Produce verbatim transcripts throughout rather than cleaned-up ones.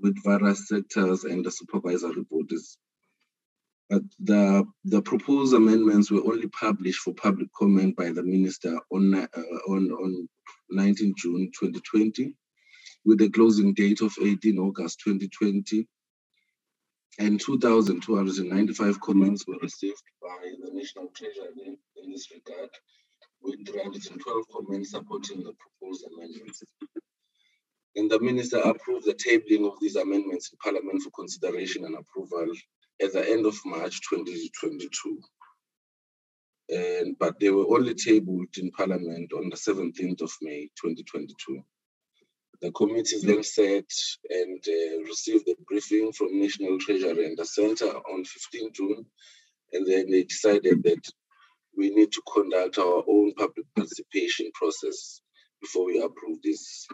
with various sectors and the supervisory bodies. But the, the proposed amendments were only published for public comment by the minister on, uh, on, on nineteenth June twenty twenty, with a closing date of eighteenth August twenty twenty. And two thousand two hundred ninety-five comments were received by the National Treasury in this regard, with three hundred twelve comments supporting the proposed amendments. And the minister approved the tabling of these amendments in Parliament for consideration and approval at the end of March twenty twenty-two. And, but they were only tabled in Parliament on the seventeenth of May twenty twenty-two. The committees then sat and uh, received a briefing from National Treasury and the Centre on fifteenth June, and then they decided that we need to conduct our own public participation process before we approve this.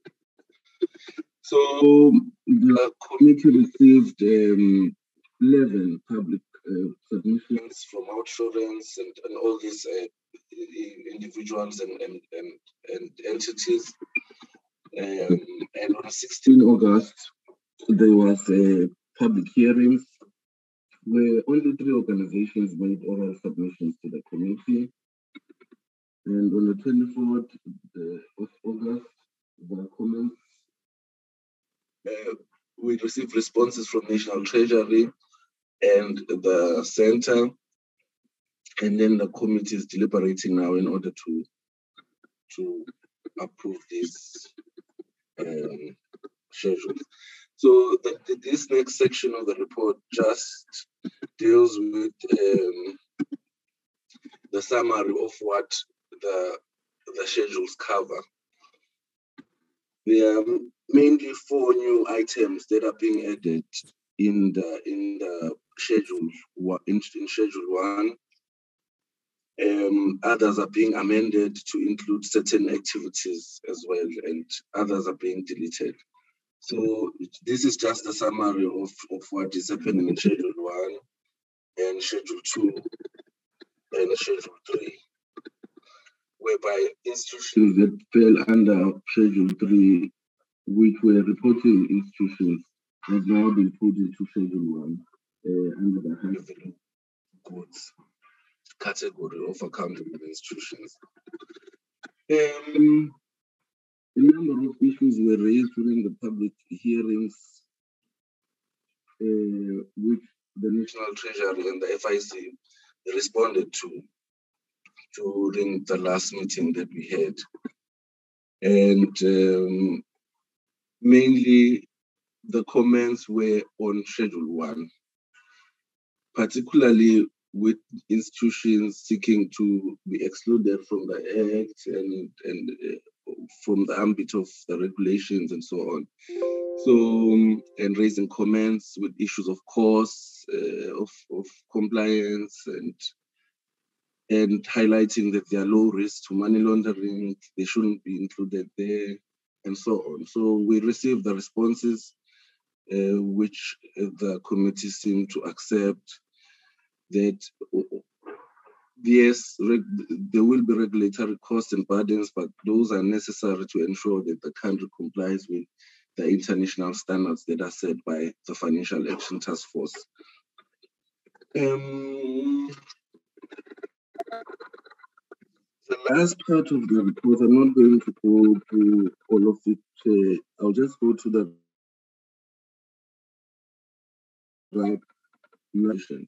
So the committee received um, eleven public uh, submissions from outsurance and, and all these uh, individuals and, and, and, and entities. Um, and on sixteenth August, there was a public hearings where only three organizations made oral submissions to the committee. And on the twenty-fourth of August, the comments, uh, we received responses from National Treasury and the Centre, and then the committee is deliberating now in order to, to approve this um, schedule. So the, the, this next section of the report just deals with um, the summary of what the, the schedules cover. There are mainly four new items that are being added in the in the schedule in, in schedule one. Um, others are being amended to include certain activities as well, and others are being deleted. So this is just a summary of, of what is happening in Schedule one and Schedule two and Schedule three, whereby institutions that fell under Schedule three, which were reporting institutions, have now been put into Schedule one uh, under the high value goods category of accountable institutions. Um, a number of issues were raised during the public hearings, uh, which the National Treasury and the F I C responded to during the last meeting that we had. And um, mainly the comments were on Schedule one, particularly with institutions seeking to be excluded from the Act and, and uh, from the ambit of the regulations and so on. So, um, and raising comments with issues of costs, uh, of, of compliance, and, and highlighting that they are low risk to money laundering, they shouldn't be included there, and so on. So we received the responses, uh, which the committee seemed to accept, that yes, there will be regulatory costs and burdens, but those are necessary to ensure that the country complies with the international standards that are set by the Financial Action Task Force. Um, the last part of the report, I'm not going to go through all of it. Uh, I'll just go to the right nations.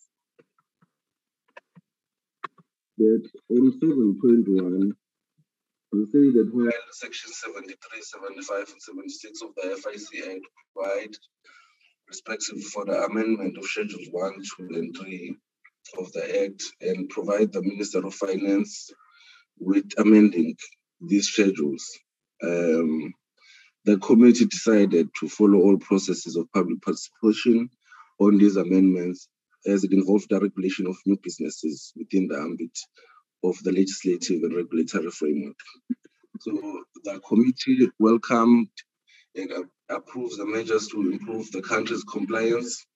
That on seven point one, we say that while Section seventy-three, seventy-five, and seventy-six of the F I C Act provide respectively for the amendment of Schedules one, two, and three of the Act, and provide the Minister of Finance with amending these schedules, um, the committee decided to follow all processes of public participation on these amendments, as it involved the regulation of new businesses within the ambit of the legislative and regulatory framework. So the committee welcomed and uh, approves the measures to improve the country's compliance,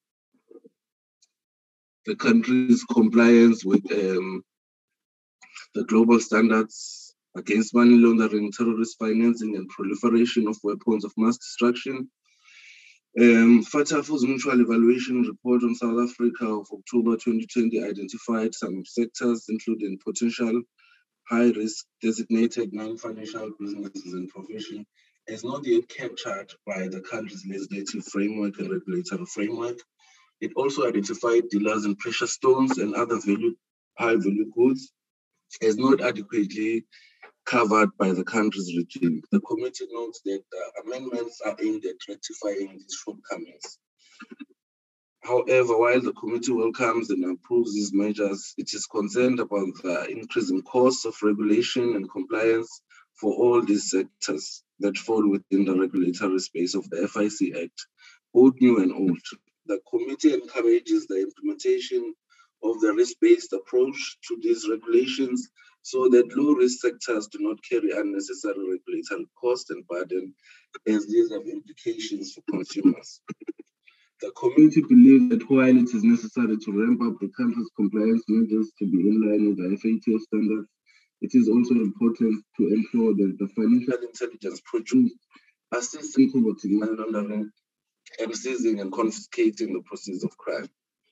the country's compliance with um, the global standards against money laundering, terrorist financing, and proliferation of weapons of mass destruction, Um, FATF's mutual evaluation report on South Africa of October twenty twenty identified some sectors, including potential high-risk designated non-financial businesses and professions, as not yet captured by the country's legislative framework and regulatory framework. It also identified dealers in precious stones and other value, high-value goods as not adequately covered by the country's regime. The committee notes that the amendments are aimed at rectifying these shortcomings. However, while the committee welcomes and approves these measures, it is concerned about the increasing costs of regulation and compliance for all these sectors that fall within the regulatory space of the F I C Act, both new and old. The committee encourages the implementation of the risk-based approach to these regulations so that low-risk sectors do not carry unnecessary regulatory cost and burden, as these have implications for consumers. The committee believes that while it is necessary to ramp up the country's compliance measures to be in line with the F A T F standards, it is also important to ensure that the financial intelligence produced assists in combating money laundering and seizing and confiscating the proceeds of crime,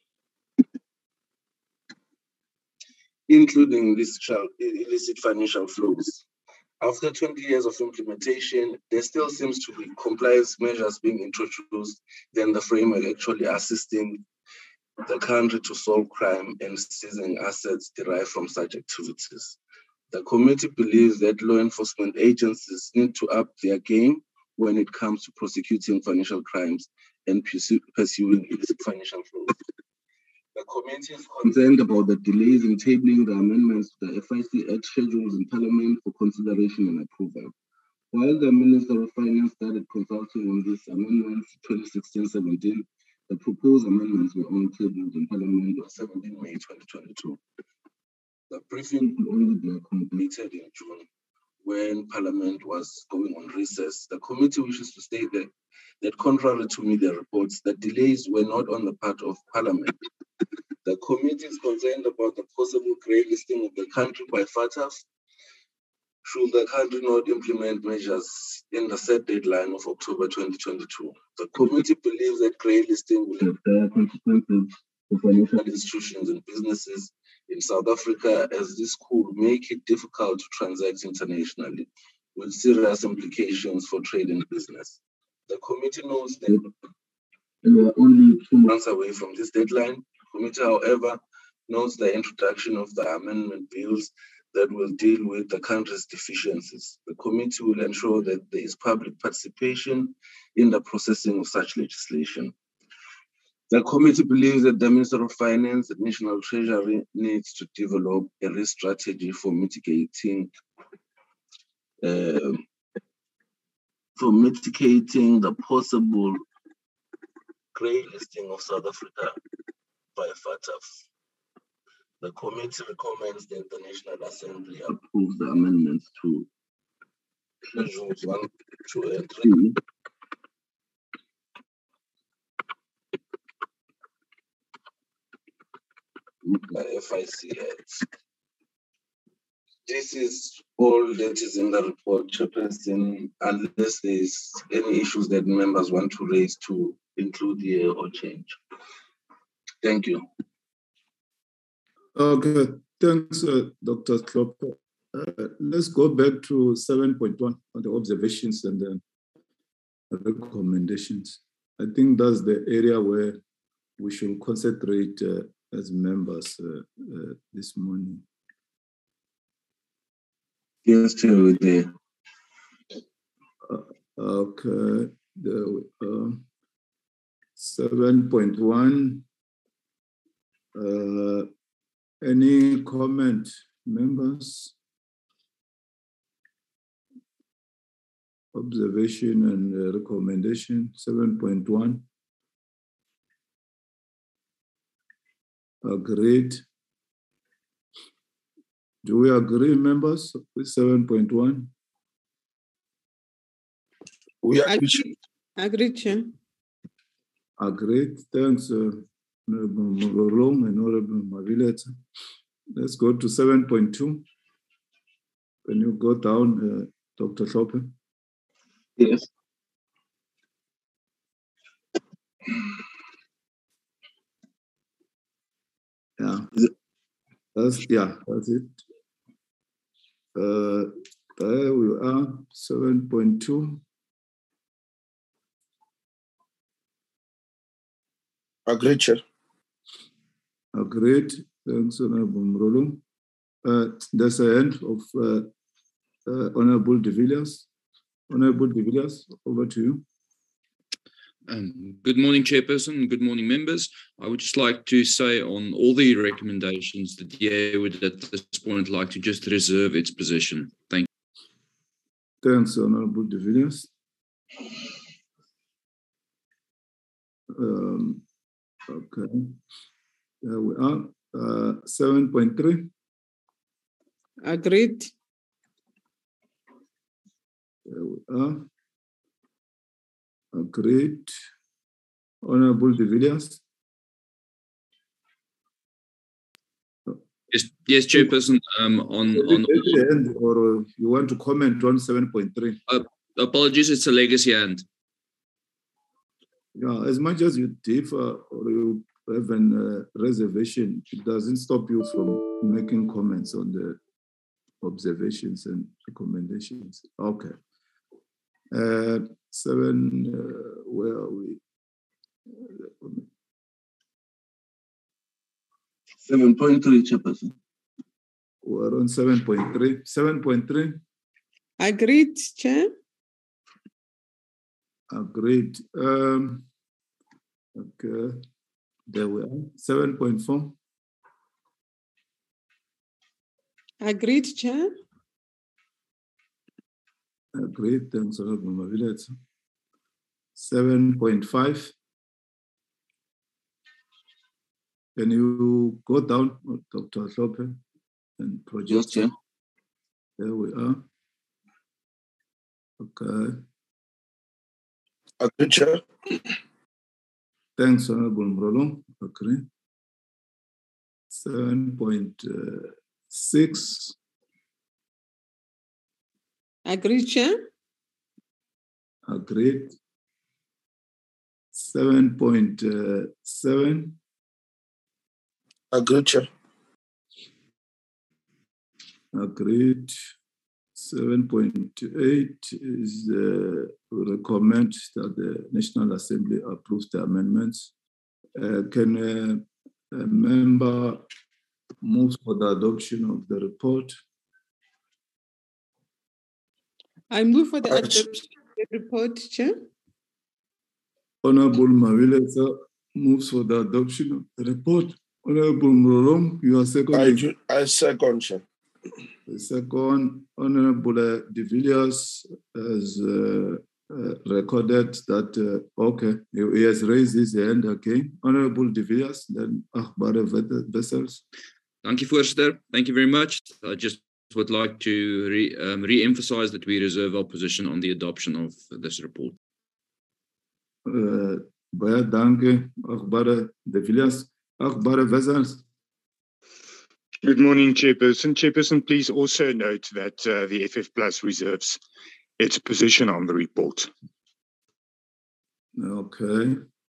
including illicit financial flows. After twenty years of implementation, there still seems to be compliance measures being introduced, then the framework actually assisting the country to solve crime and seizing assets derived from such activities. The committee believes that law enforcement agencies need to up their game when it comes to prosecuting financial crimes and pursuing illicit financial flows. The committee is concerned about the delays in tabling the amendments to the F I C Act schedules in Parliament for consideration and approval. While the Minister of Finance started consulting on these amendments in twenty sixteen seventeen, the proposed amendments were only tabled in Parliament on seventeenth May twenty twenty-two. The briefing could only be completed in June when Parliament was going on recess. The committee wishes to state that, that contrary to media reports, the delays were not on the part of Parliament. The committee is concerned about the possible grey listing of the country by FATF should the country not implement measures in the set deadline of October twenty twenty-two. The committee believes that grey listing will have dire consequences for financial institutions and businesses in South Africa, as this could make it difficult to transact internationally, with serious implications for trade and business. The committee knows that we are only two months away from this deadline. The committee, however, notes the introduction of the amendment bills that will deal with the country's deficiencies. The committee will ensure that there is public participation in the processing of such legislation. The committee believes that the Minister of Finance and National Treasury needs to develop a risk strategy for mitigating uh, for mitigating the possible grey listing of South Africa by FATF. The committee recommends that the National Assembly approve the amendments to Schedules one, two, and three. The F I C Act. This is all that is in the report, Chairperson, unless there's any issues that members want to raise to include here or change. Thank you. Okay, thanks, uh, Doctor Klopper. Uh, let's go back to seven point one on the observations and the recommendations. I think that's the area where we should concentrate uh, as members uh, uh, this morning. Yes, Chair, with the uh, okay, the uh, seven point one. Uh, any comment, members? Observation and uh, recommendation, seven point one. Agreed. Do we agree, members, with seven point one? We agree. Agreed, Chair. Agreed. Thanks, uh, Honorable Mogolong and Honorable Mavileta. Let's go to seven point two. Can you go down, uh, Doctor Klopper? Yes. Yeah, that's, yeah, that's it. Uh, there we are, seven point two. Agreed, Chair. Agreed. Thanks, Honorable Mrolo. Uh, there's a hand of uh, uh, Honorable De Villiers. Honorable De Villiers, over to you. Um, good morning, Chairperson. Good morning, members. I would just like to say on all the recommendations, the D A would at this point like to just reserve its position. Thank you. Thanks, Honorable De Villiers. Um, okay. There we are. Uh, seven point three. Agreed. There we are. Agreed. Honorable De Villiers. Yes, yes, Chairperson. Um, on on the end, or you want to comment on seven point three? Uh, apologies, it's a legacy hand. Yeah, as much as you differ or you have an uh, reservation, it doesn't stop you from making comments on the observations and recommendations. Okay. Uh, seven, uh, where are we? seven point three, Chairperson. We're on seven point three. seven point three. Agreed, Chair. Agreed. Um, okay. There we are. seven point four. Agreed, Chair. Agreed. Thanks, Honorable Mavilet. seven point five. Can you go down, Doctor Hlophe, and project? Yes, Chair. There we are. Okay. Agreed, Chair. Thanks, Honorable Mrolo. Okay. seven point six. Agreed, Chair. Agreed. seven point seven. Agreed, Chair. Agreed. seven point eight is uh, recommend that the National Assembly approves the amendments. Uh, can uh, a member move for the adoption of the report? I move for the adoption of the report, Chair. Honorable Mavilesa moves for the adoption of the report. Honorable Mrolo, you are second. I, do, I second, Chair. The second, Honorable De Villiers has uh, uh, recorded that, uh, okay, he has raised his hand again. Honorable De Villiers, then Agbare Wessels. Thank you, Voorzitter. Thank you very much. I just would like to re, um, re-emphasize that we reserve our position on the adoption of this report. Uh, Baie dankie, Agbare De Villiers. Agbare Wessels. Good morning, Chairperson. Chairperson, please also note that uh, the F F Plus reserves its position on the report. Okay.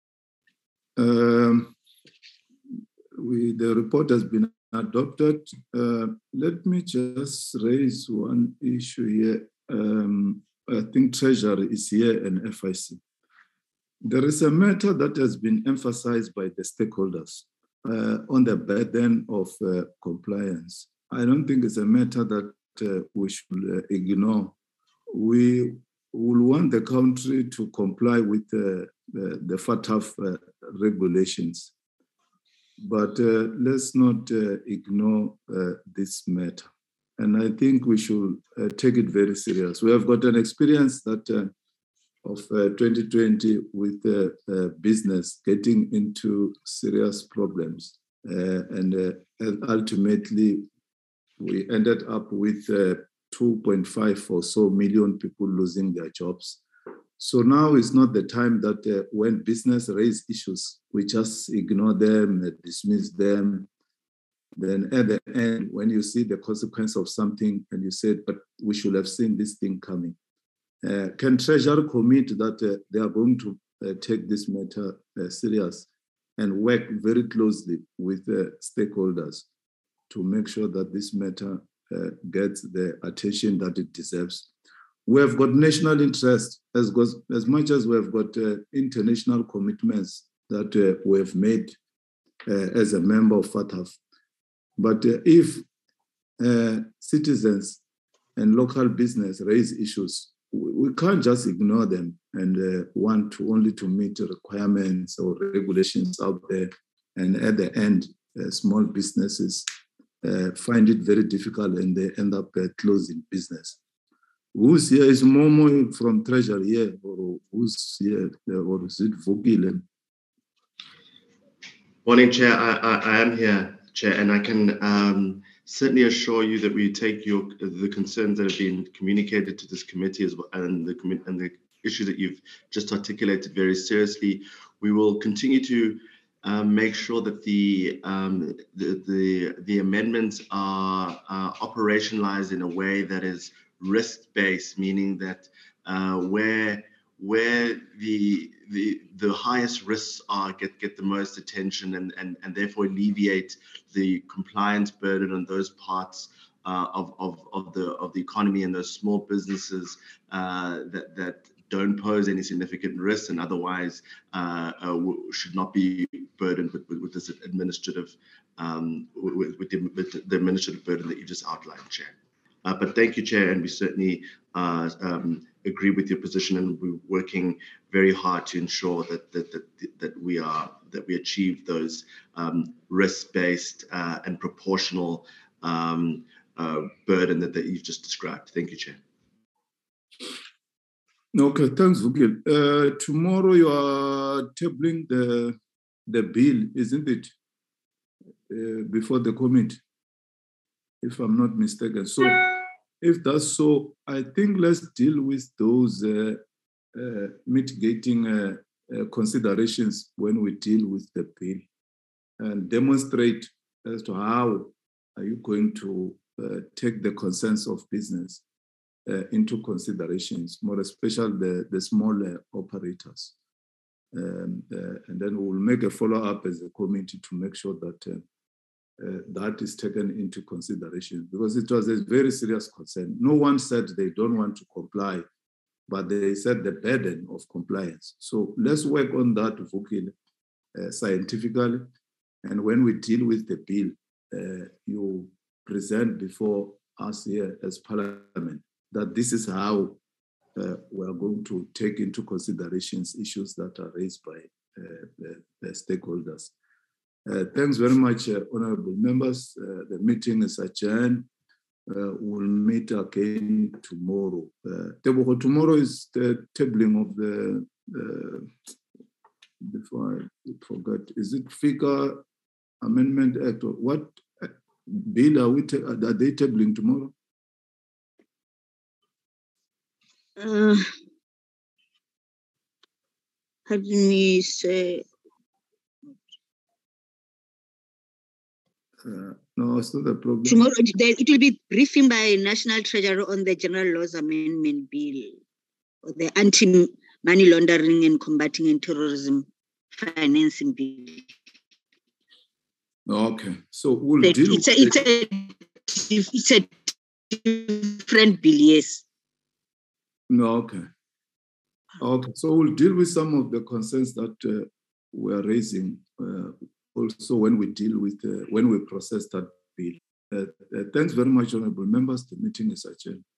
Um, we, the report has been adopted. Uh, let me just raise one issue here. Um, I think Treasury is here and F I C. There is a matter that has been emphasized by the stakeholders uh, on the burden of uh, compliance. I don't think it's a matter that uh, we should uh, ignore. We will want the country to comply with uh, the, the FATF uh, regulations. But uh, let's not uh, ignore uh, this matter. And I think we should uh, take it very serious. We have got an experience that uh, of uh, twenty twenty with uh, uh, business getting into serious problems. Uh, and, uh, and ultimately, we ended up with uh, two point five or so million people losing their jobs. So now is not the time that uh, when business raise issues, we just ignore them, uh, dismiss them. Then at the end, when you see the consequence of something and you said, but we should have seen this thing coming. Uh, can Treasury commit that uh, they are going to uh, take this matter uh, serious and work very closely with the stakeholders to make sure that this matter uh, gets the attention that it deserves. We have got national interest as, goes, as much as we have got uh, international commitments that uh, we have made uh, as a member of FATF. But uh, if uh, citizens and local business raise issues, we, we can't just ignore them and uh, want to only to meet requirements or regulations out there. And at the end, uh, small businesses uh, find it very difficult and they end up uh, closing business. Who's here? Is Momo from Treasury here? Or who's here? Or is it Vukile? Morning, Chair. I, I, I am here, Chair, and I can um, certainly assure you that we take your the concerns that have been communicated to this committee as well, and the and the issues that you've just articulated very seriously. We will continue to um, make sure that the, um, the the the amendments are uh, operationalized in a way that is risk-based, meaning that uh, where where the the the highest risks are get get the most attention and and and therefore alleviate the compliance burden on those parts uh, of of of the of the economy and those small businesses uh, that that don't pose any significant risks and otherwise uh, uh, should not be burdened with with, with this administrative um, with, with, the, with the administrative burden that you just outlined, Chair. Uh, but thank you, Chair, and we certainly uh, um, agree with your position, and we're working very hard to ensure that that that, that we are that we achieve those um, risk-based uh, and proportional um, uh, burden that, that you've just described. Thank you, Chair. Okay, thanks, Vukile. Uh, tomorrow you are tabling the the bill, isn't it? Uh, before the committee, if I'm not mistaken. So. If that's so, I think let's deal with those uh, uh, mitigating uh, uh, considerations when we deal with the bill and demonstrate as to how are you going to uh, take the concerns of business uh, into considerations, more especially the, the smaller operators. Um, uh, and then we'll make a follow-up as a committee to make sure that uh, Uh, that is taken into consideration, because it was a very serious concern. No one said they don't want to comply, but they said the burden of compliance. So let's work on that, Vukile, uh, scientifically. And when we deal with the bill, uh, you present before us here as Parliament that this is how uh, we are going to take into considerations issues that are raised by uh, the, the stakeholders. Uh, thanks very much, uh, honorable members. Uh, the meeting is adjourned. Uh, we'll meet again tomorrow. Uh, tomorrow is the tabling of the, uh, before I forget, is it Figure Amendment Act? Or what bill are, we are they tabling tomorrow? Uh, how do you say? Uh, no, it's not a problem. Tomorrow, it will be briefing by National Treasury on the General Laws Amendment Bill, or the Anti-Money Laundering and Combating and Terrorism Financing Bill. Okay, so we'll it's deal it's a, it's, a, it's a different bill, yes. No, okay. Okay, so we'll deal with some of the concerns that uh, we're raising uh, also when we deal with, uh, when we process that bill. Uh, uh, thanks very much, honorable members. The meeting is adjourned.